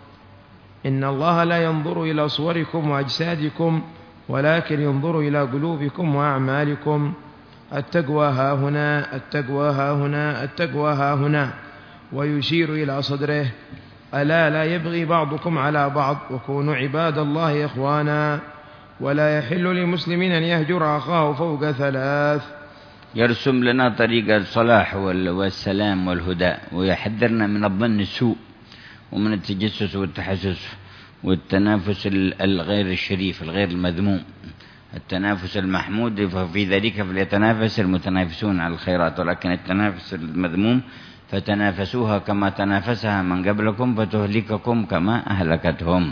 إن الله لا ينظر إلى صوركم وأجسادكم ولكن ينظر إلى قلوبكم وأعمالكم. التقوى ها هنا، التقوى ها هنا، التقوى ها هنا، ويشير إلى صدره. ألا لا يبغي بعضكم على بعض، وكونوا عباد الله إخوانا. ولا يحل لمسلم أن يهجر أخاه فوق ثلاث. يرسم لنا طريق الصلاح والسلام والهدى، ويحذرنا من الظن السوء ومن التجسس والتحسس والتنافس الغير الشريف الغير المذموم. التنافس المحمود ففي ذلك فليتنافس المتنافسون على الخيرات، ولكن التنافس المذموم فتنافسوها كما تنافسها من قبلكم فتهلككم كما أهلكتهم.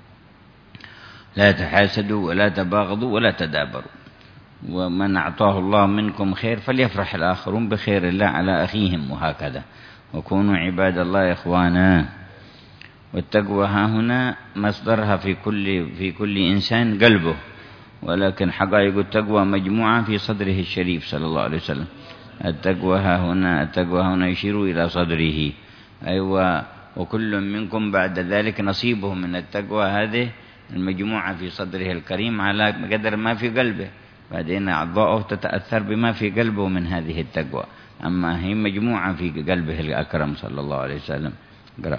لا تحاسدوا ولا تباغضوا ولا تدابروا. ومن أعطاه الله منكم خير فليفرح الآخرون بخير الله على أخيهم، وهكذا. وكونوا عباد الله إخوانا. والتقوى ها هنا مصدرها في كل في كل إنسان قلبه، ولكن حقائق التقوى مجموعة في صدره الشريف صلى الله عليه وسلم. التقوى ها هنا، التقوى هنا يشير إلى صدره. أيوة. وكل منكم بعد ذلك نصيبه من التقوى هذه المجموعة في صدره الكريم على قدر ما في قلبه، بعدين أعضاؤه تتأثر بما في قلبه من هذه التقوى، أما هي مجموعة في قلبه الأكرم صلى الله عليه وسلم. قرأ.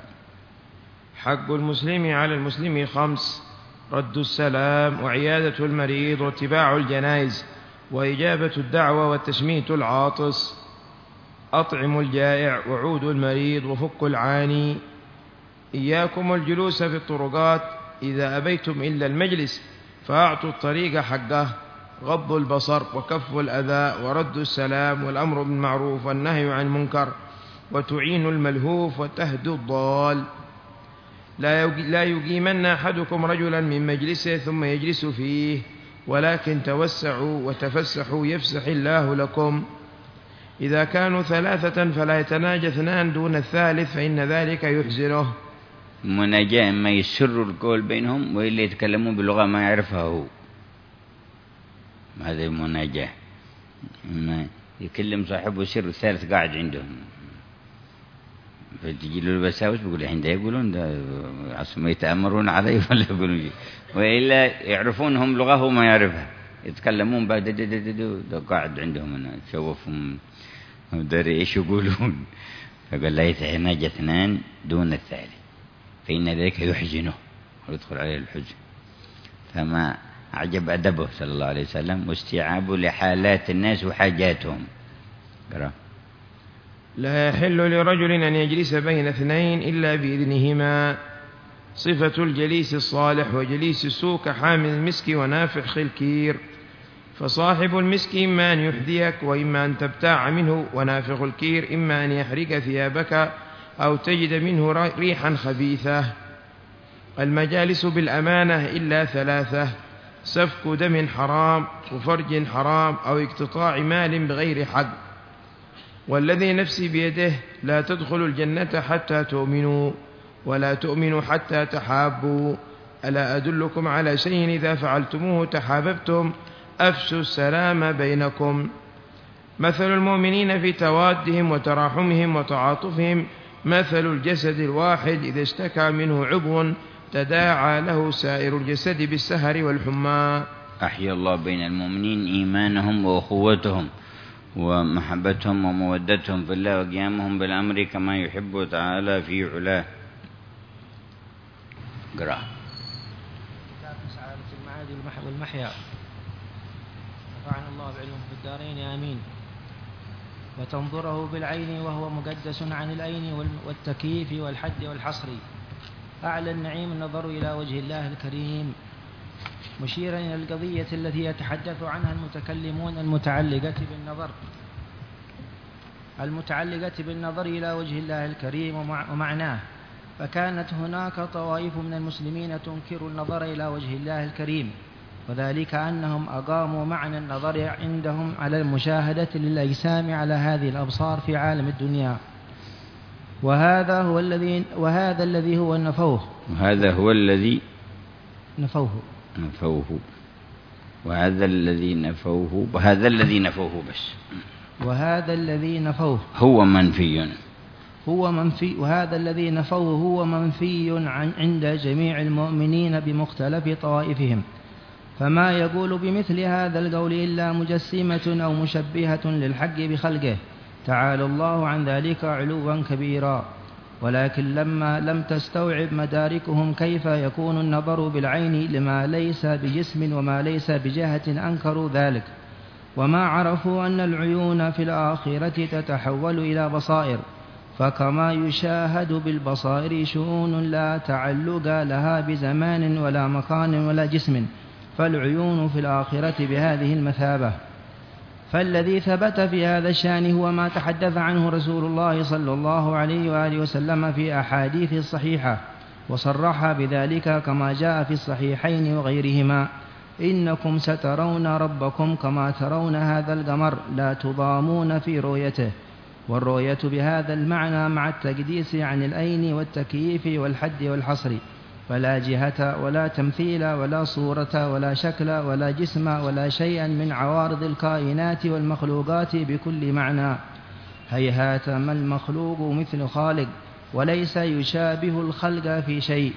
حق المسلم على المسلم خمس: رد السلام، وعيادة المريض، واتباع الجنائز، وإجابة الدعوة، والتشميت العاطس. أطعم الجائع، وعود المريض، وفك العاني. إياكم الجلوس في الطرقات، إذا أبيتم إلا المجلس فأعطوا الطريق حقه. غض البصر، وكف الأذى، ورد السلام، والأمر بالمعروف والنهي عن المنكر، وتعين الملهوف وتهدي الضال. لا يقيمن أحدكم رجلا من مجلسه ثم يجلس فيه، ولكن توسعوا وتفسحوا يفسح الله لكم. إذا كانوا ثلاثة فلا يتناجى اثنان دون الثالث، فإن ذلك يحزنه. مناجاة ما يسر القول بينهم، وإلا يتكلمون بلغة ما يعرفها هو. هذه مناجاة. ما يكلم صاحبه سر الثالث قاعد عندهم، فتجي له الوساوس بيقول عندها يقولون ده عصم يتأمرون عليه ولا يقولون، وإلا يعرفونهم لغة هو ما يعرفها، يتكلمون بعد ده قاعد عندهم هنا تشوفهم داري إيش يقولون. فقال لا يتناجى اثنان دون الثالث، فإن ذلك يحزنه ويدخل عليه الحزن. فما عجب أدبه صلى الله عليه وسلم واستيعابه لحالات الناس وحاجاتهم. قرأ. لا يحل لرجل أن يجلس بين اثنين إلا بإذنهما. صفة الجليس الصالح وجليس السوء كحامل المسك ونافخ الكير. فصاحب المسك إما أن يحذيك وإما أن تبتاع منه، ونافخ الكير إما أن يحرق ثيابك أو تجد منه ريحا خبيثة. المجالس بالأمانة إلا ثلاثة: سفك دم حرام، وفرج حرام، أو اقتطاع مال بغير حق. والذي نفسي بيده لا تدخلوا الجنة حتى تؤمنوا، ولا تؤمنوا حتى تحابوا. ألا أدلكم على شيء إذا فعلتموه تحاببتم؟ أفشوا السلام بينكم. مثل المؤمنين في توادهم وتراحمهم وتعاطفهم مثل الجسد الواحد إذا اشتكى منه عضو تداعى له سائر الجسد بالسهر والحمى. أحيا الله بين المؤمنين إيمانهم وأخوتهم ومحبتهم ومودتهم في الله وقيامهم بالأمر كما يحب تعالى في علاه. قرأ. كتاب سعادة المعاد والمحيا، نفعنا الله بعلمه في الدارين آمين. وتنظره بالعين وهو مقدس عن العين والتكييف والحد والحصر. أعلى النعيم النظر إلى وجه الله الكريم، مشيرا إلى القضية التي يتحدث عنها المتكلمون المتعلقة بالنظر المتعلقة بالنظر إلى وجه الله الكريم ومعناه. فكانت هناك طوائف من المسلمين تنكر النظر إلى وجه الله الكريم، وذلك أنهم أقاموا معنى النظر عندهم على المشاهدة للأجسام على هذه الأبصار في عالم الدنيا، وهذا هو الذي وهذا الذي هو نفوه وهذا هو الذي نفوه نفوه وهذا الذي نفوه وهذا الذي نفوه بس وهذا الذي نفوه هو منفي هو منفي وهذا الذي نفوه هو منفي عن عند جميع المؤمنين بمختلف طوائفهم، فما يقول بمثل هذا القول إلا مجسمة أو مشبهة للحق بخلقه، تعالى الله عن ذلك علوا كبيرا. ولكن لما لم تستوعب مداركهم كيف يكون النظر بالعين لما ليس بجسم وما ليس بجهة أنكروا ذلك، وما عرفوا أن العيون في الآخرة تتحول إلى بصائر، فكما يشاهد بالبصائر شؤون لا تعلق لها بزمان ولا مكان ولا جسم، فالعيون في الآخرة بهذه المثابة. فالذي ثبت في هذا الشأن هو ما تحدث عنه رسول الله صلى الله عليه وآله وسلم في أحاديث الصحيحة، وصرح بذلك كما جاء في الصحيحين وغيرهما: إنكم سترون ربكم كما ترون هذا القمر لا تضامون في رؤيته. والرؤية بهذا المعنى مع التقديس عن العين والتكييف والحد والحصر، فلا جهة ولا تمثيل ولا صورة ولا شكل ولا جسم ولا شيئا من عوارض الكائنات والمخلوقات بكل معنى. هيهات ما المخلوق مثل خالق، وليس يشابه الخلق في شيء.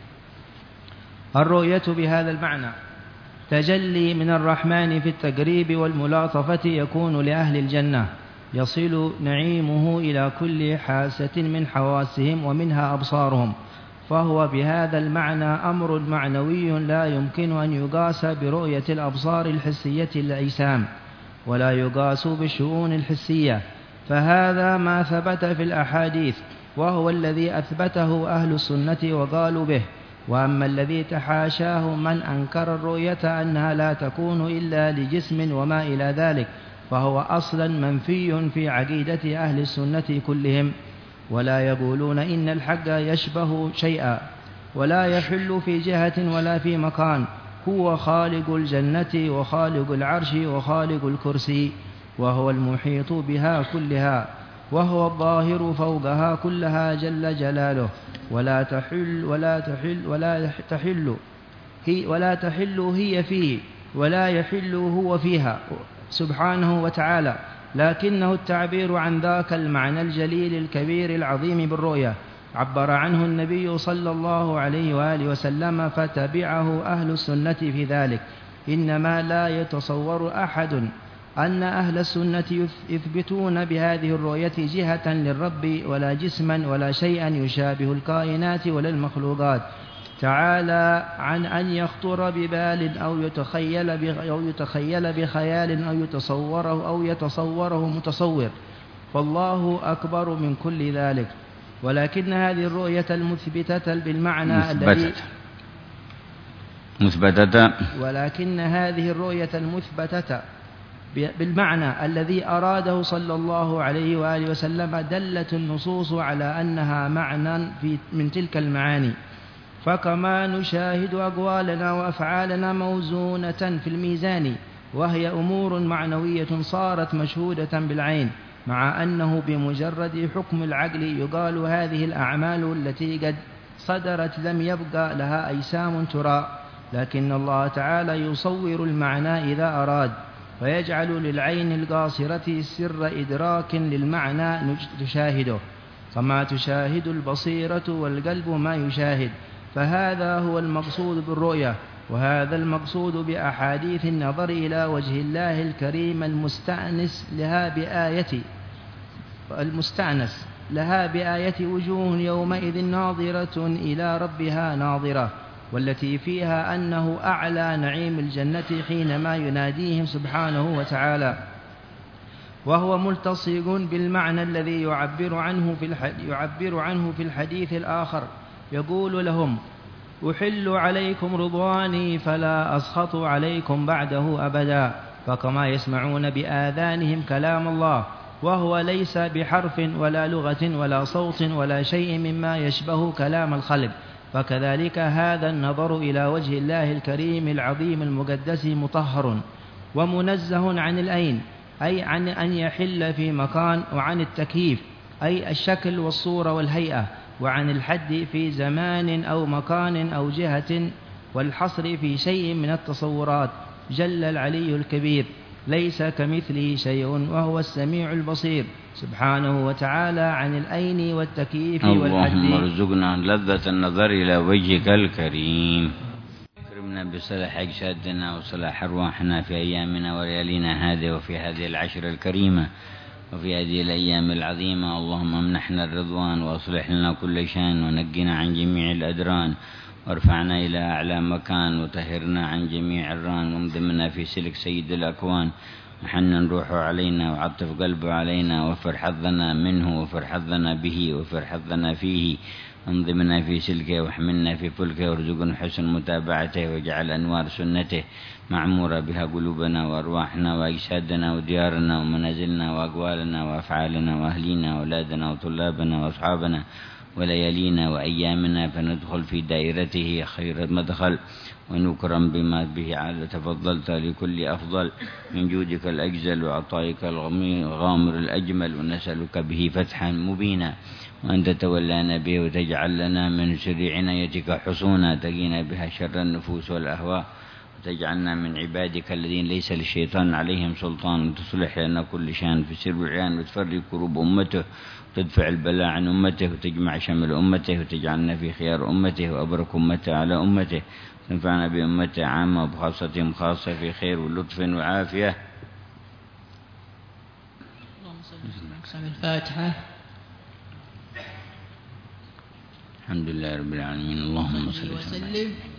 الرؤية بهذا المعنى تجلي من الرحمن في التقريب والملاطفة يكون لأهل الجنة، يصل نعيمه إلى كل حاسة من حواسهم ومنها أبصارهم، فهو بهذا المعنى أمر معنوي لا يمكن أن يقاس برؤية الأبصار الحسية الأجسام، ولا يقاس بالشؤون الحسية، فهذا ما ثبت في الأحاديث، وهو الذي أثبته أهل السنة وقالوا به. وأما الذي تحاشاه من أنكر الرؤية أنها لا تكون إلا لجسم وما إلى ذلك، فهو أصلا منفي في عقيدة أهل السنة كلهم، ولا يقولون إن الحق يشبه شيئا ولا يحل في جهة ولا في مكان، هو خالق الجنة وخالق العرش وخالق الكرسي، وهو المحيط بها كلها، وهو الظاهر فوقها كلها جل جلاله، ولا تحل ولا تحل ولا تحل هي ولا تحل هي فيه ولا يحل هو فيها سبحانه وتعالى، لكنه التعبير عن ذاك المعنى الجليل الكبير العظيم بالرؤية عبر عنه النبي صلى الله عليه وآله وسلم، فتبعه أهل السنة في ذلك. إنما لا يتصور أحد أن أهل السنة يثبتون بهذه الرؤية جهة للرب ولا جسما ولا شيئا يشابه الكائنات ولا المخلوقات، تعالى عن أن يخطر ببال أو يتخيل أو يتخيل بخيال أو يتصوره أو يتصوره متصور، فالله أكبر من كل ذلك. ولكن هذه الرؤية المثبتة بالمعنى الذي مثبتة ولكن هذه الرؤية المثبتة بالمعنى الذي أراده صلى الله عليه وآله وسلم دلت النصوص على أنها معنى في من تلك المعاني، فكما نشاهد أقوالنا وأفعالنا موزونة في الميزان، وهي أمور معنوية صارت مشهودة بالعين، مع أنه بمجرد حكم العقل يقال هذه الأعمال التي قد صدرت لم يبقى لها أجسام ترى، لكن الله تعالى يصور المعنى إذا أراد، فيجعل للعين القاصرة سر إدراك للمعنى تشاهده، كما تشاهد البصيرة والقلب ما يشاهد. فهذا هو المقصود بالرؤية، وهذا المقصود بأحاديث النظر إلى وجه الله الكريم المستأنس لها بآية المستأنس لها بآية وجوه يومئذ ناظرة إلى ربها ناظرة، والتي فيها أنه أعلى نعيم الجنة حينما يناديهم سبحانه وتعالى، وهو ملتصق بالمعنى الذي يعبر عنه في يعبر عنه في الحديث الآخر، يقول لهم: أحل عليكم رضواني فلا أسخط عليكم بعده أبدا، فكما يسمعون بآذانهم كلام الله وهو ليس بحرف ولا لغة ولا صوت ولا شيء مما يشبه كلام الخلق، فكذلك هذا النظر إلى وجه الله الكريم العظيم المقدس مطهر ومنزه عن العين، أي عن أن يحل في مكان، وعن التكييف، أي الشكل والصورة والهيئة، وعن الحد في زمان أو مكان أو جهة، والحصر في شيء من التصورات. جل العلي الكبير ليس كمثله شيء وهو السميع البصير سبحانه وتعالى عن الأين والتكييف والحد. اللهم ارزقنا لذة النظر إلى وجهك الكريم. اكرمنا بصلاح أجسادنا وصلاح أرواحنا في أيامنا وليالينا هذه وفي هذه العشر الكريمة وفي هذه الأيام العظيمة. اللهم امنحنا الرضوان وأصلح لنا كل شان ونجنا عن جميع الأدران وارفعنا إلى أعلى مكان وطهرنا عن جميع الران وامضمنا في سلك سيد الأكوان وحنن روحه علينا وعطف قلبه علينا وفر حظنا منه وفر حظنا به وفر حظنا فيه وانضمنا في سلكه واحملنا في فلكه وارزقنا حسن متابعته واجعل أنوار سنته معمورة بها قلوبنا وأرواحنا وأجسادنا وديارنا ومنازلنا وأقوالنا وأفعالنا وأهلينا وأولادنا وطلابنا وأصحابنا وليالينا وأيامنا، فندخل في دائرته خير مدخل ونكرم بما به على تفضلت لكل أفضل من جودك الأجزل وعطائك الغامر الأجمل، ونسألك به فتحا مبينا وأن تتولانا به وتجعل لنا من سر عنايتك حصونا تقينا بها شر النفوس والأهواء، وتجعلنا من عبادك الذين ليس للشيطان عليهم سلطان، وتصلح لنا كل شان في سر والعيان وتفرق كروب أمته وتدفع البلاء عن أمته وتجمع شمل أمته وتجعلنا في خيار أمته وأبرك أمته على أمته، تنفعنا بأمته عامة وبخاصتهم خاصة في خير ولطف وعافية. الفاتحة. الحمد لله رب العالمين. اللهم صل وسلم.